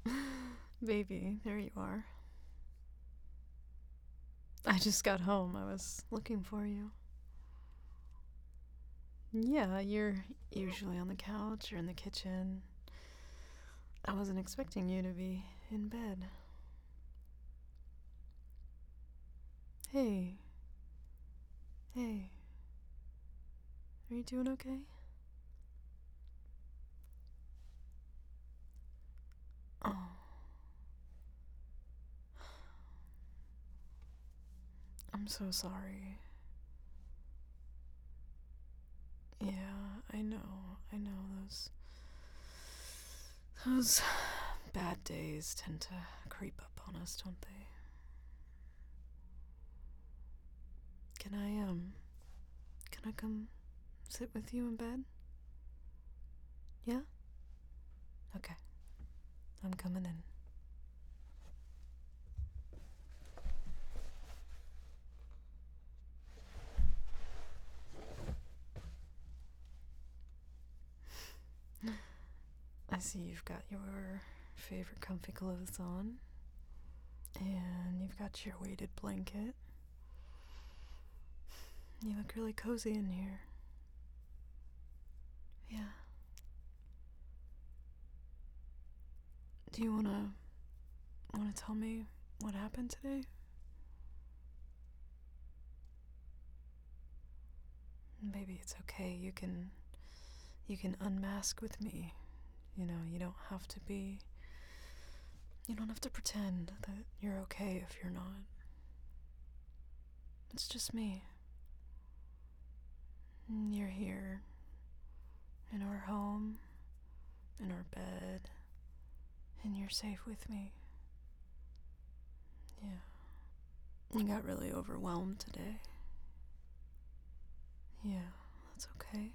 Baby, there you are. I just got home. I was looking for you. Yeah, you're usually on the couch or in the kitchen. I wasn't expecting you to be in bed. Hey. Hey. Are you doing okay? Oh. I'm so sorry. Yeah, I know. I know those bad days tend to creep up on us, don't they? Can I come sit with you in bed? Yeah? Okay. I'm coming in. I see you've got your favorite comfy clothes on, and you've got your weighted blanket. You look really cozy in here. Yeah. Do you wanna tell me what happened today? Baby, it's okay. You can unmask with me. You know, you don't have to pretend that you're okay if you're not. It's just me. You're here in our home, in our bed, and you're safe with me. Yeah. You got really overwhelmed today. Yeah, that's okay.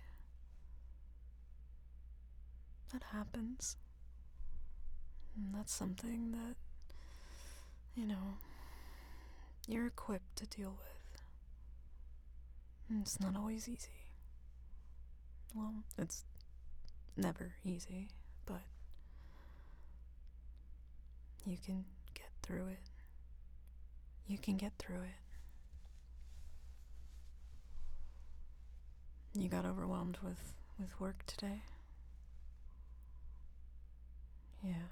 That happens. And that's something that, you know, you're equipped to deal with. And it's not always easy. Well, it's never easy, but you can get through it. You can get through it. You got overwhelmed with work today? Yeah.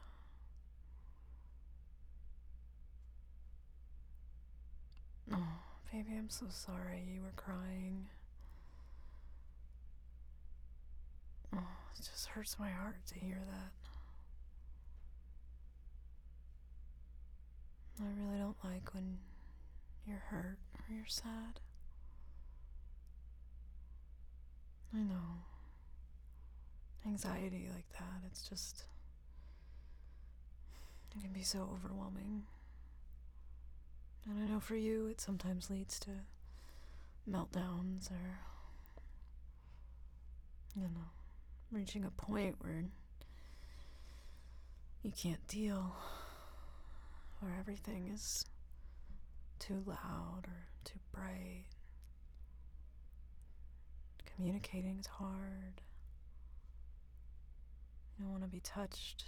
Oh, baby, I'm so sorry you were crying. Oh, it just hurts my heart to hear that. I really don't like when you're hurt or you're sad. I know. Anxiety like that, it can be so overwhelming. And I know for you, it sometimes leads to meltdowns or, reaching a point where you can't deal, or everything is too loud or too bright. Communicating is hard. You don't want to be touched.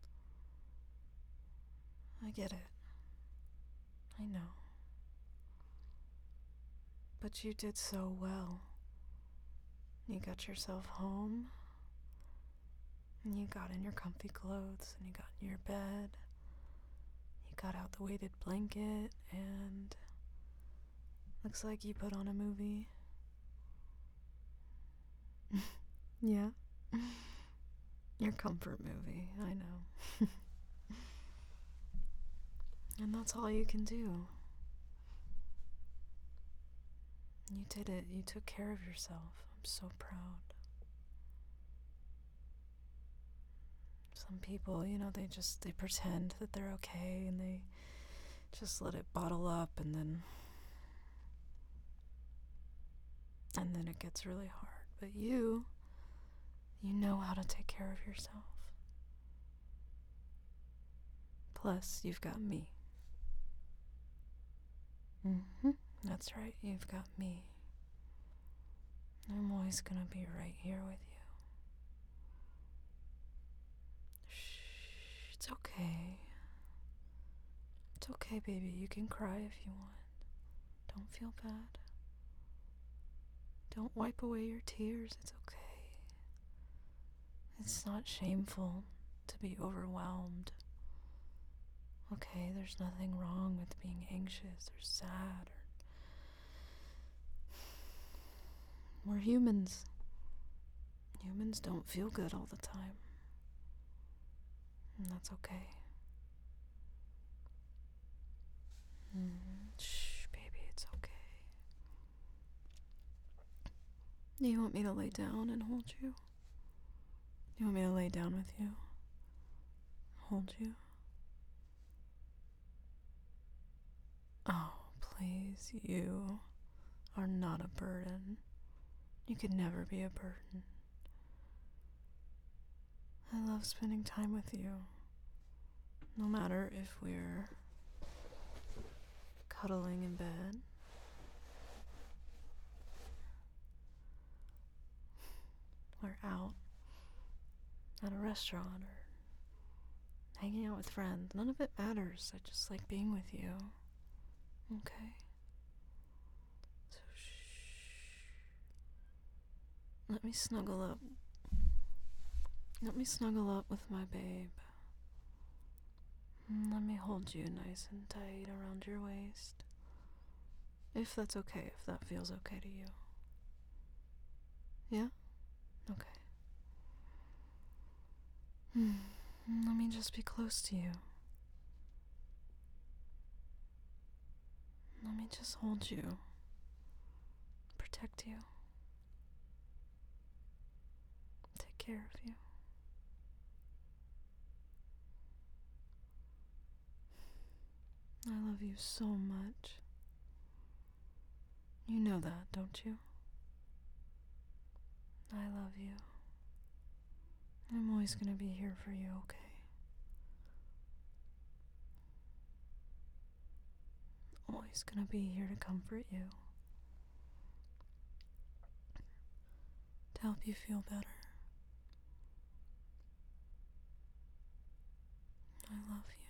I get it. I know. But you did so well. You got yourself home, and you got in your comfy clothes, and you got in your bed. You got out the weighted blanket, and looks like you put on a movie. Yeah. Your comfort movie, I know. And that's all you can do. You did it. You took care of yourself. I'm so proud. Some people, they pretend that they're okay and they just let it bottle up, and then it gets really hard. But you know how to take care of yourself. Plus, you've got me. That's right, you've got me. I'm always gonna be right here with you. Shh, it's okay. okay, baby. You can cry if you want. Don't feel bad. Don't wipe away your tears. It's okay. It's not shameful to be overwhelmed. Okay, there's nothing wrong with being anxious or sad. We're humans. Humans don't feel good all the time. And that's okay. Shh, baby, it's okay. Do you want me to lay down and hold you? Do you want me to lay down with you? Hold you? Oh, please, you are not a burden. You could never be a burden. I love spending time with you. No matter if we're cuddling in bed, or out at a restaurant, or hanging out with friends. None of it matters. I just like being with you. Okay? So shh. Let me snuggle up. Let me snuggle up with my babe. Let me hold you nice and tight around your waist. If that's okay, if that feels okay to you. Yeah? Okay. Let me just be close to you. Let me just hold you. Protect you. Take care of you. I love you so much. You know that, don't you? I love you. I'm always gonna be here for you, okay? Always gonna be here to comfort you. To help you feel better. I love you.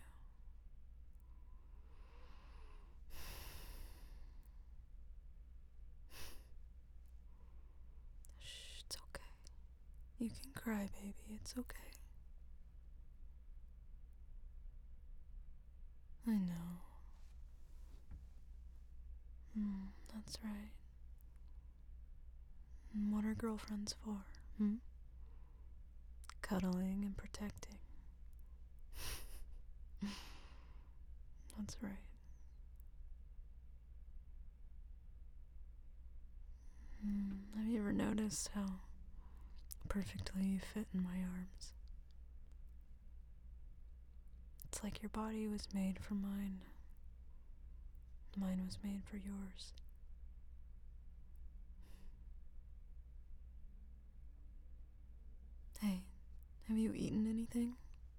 Shh, it's okay. You can cry, baby. It's okay. I know. That's right. And what are girlfriends for? Cuddling and protecting. That's right. Have you ever noticed how perfectly you fit in my arms? It's like your body was made for mine. Mine was made for yours. Hey, have you eaten anything?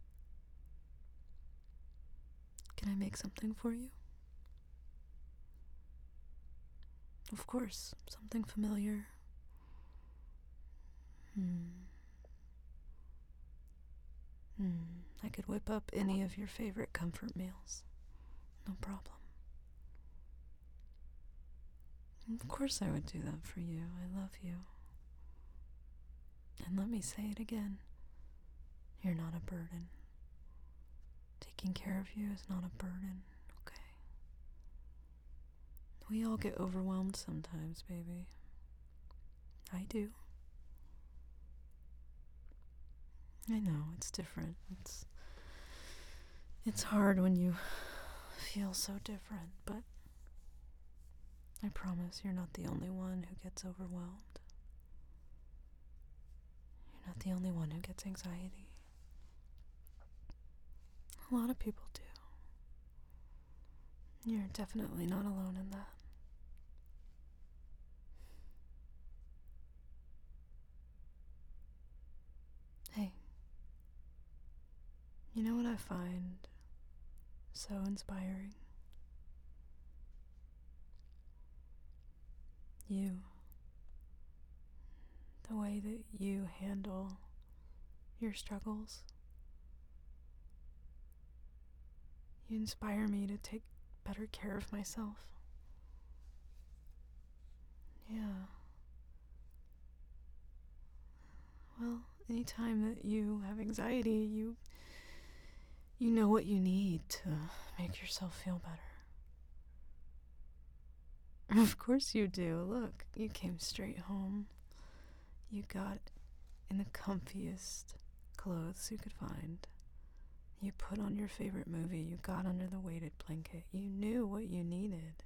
Can I make something for you? Of course, something familiar. I could whip up any of your favorite comfort meals. No problem. Of course I would do that for you. I love you. And let me say it again. You're not a burden. Taking care of you is not a burden, okay? We all get overwhelmed sometimes, baby. I do. I know, it's different. It's hard when you feel so different, but I promise you're not the only one who gets overwhelmed. You're not the only one who gets anxiety. A lot of people do. You're definitely not alone in that. Hey, you know what I find so inspiring? You. The way that you handle your struggles. You inspire me to take better care of myself. Yeah. Well, anytime that you have anxiety, you know what you need to make yourself feel better. Of course you do. Look, you came straight home. You got in the comfiest clothes you could find. You put on your favorite movie. You got under the weighted blanket. You knew what you needed.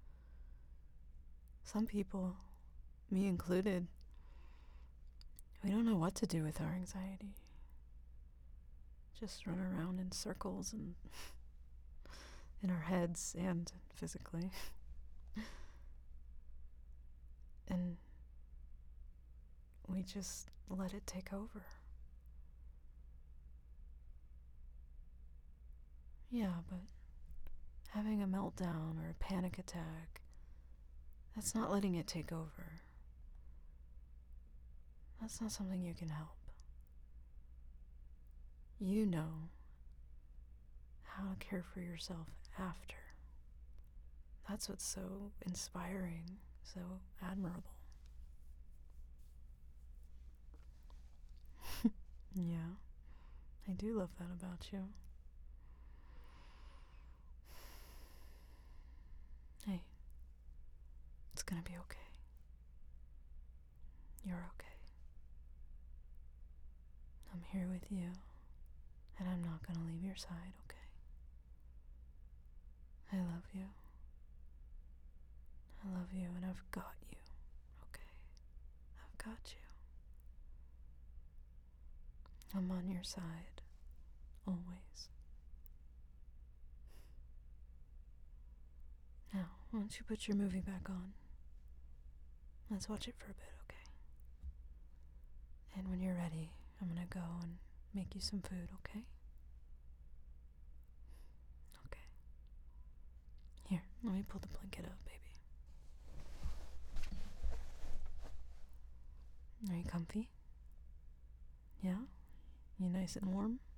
Some people, me included, we don't know what to do with our anxiety. Just run around in circles and in our heads and physically. And we just let it take over. Yeah, but having a meltdown or a panic attack, that's not letting it take over. That's not something you can help. You know how to care for yourself after. That's what's so inspiring, so admirable. Yeah, I do love that about you. Hey, it's gonna be okay. You're okay. I'm here with you, and I'm not gonna leave your side, okay? I love you. I love you, and I've got you, okay? I've got you. I'm on your side, always. Now, why don't you put your movie back on? Let's watch it for a bit, okay? And when you're ready, I'm gonna go and make you some food, okay? Okay. Here, let me pull the blanket up, baby. Are you comfy? Yeah? You nice and warm?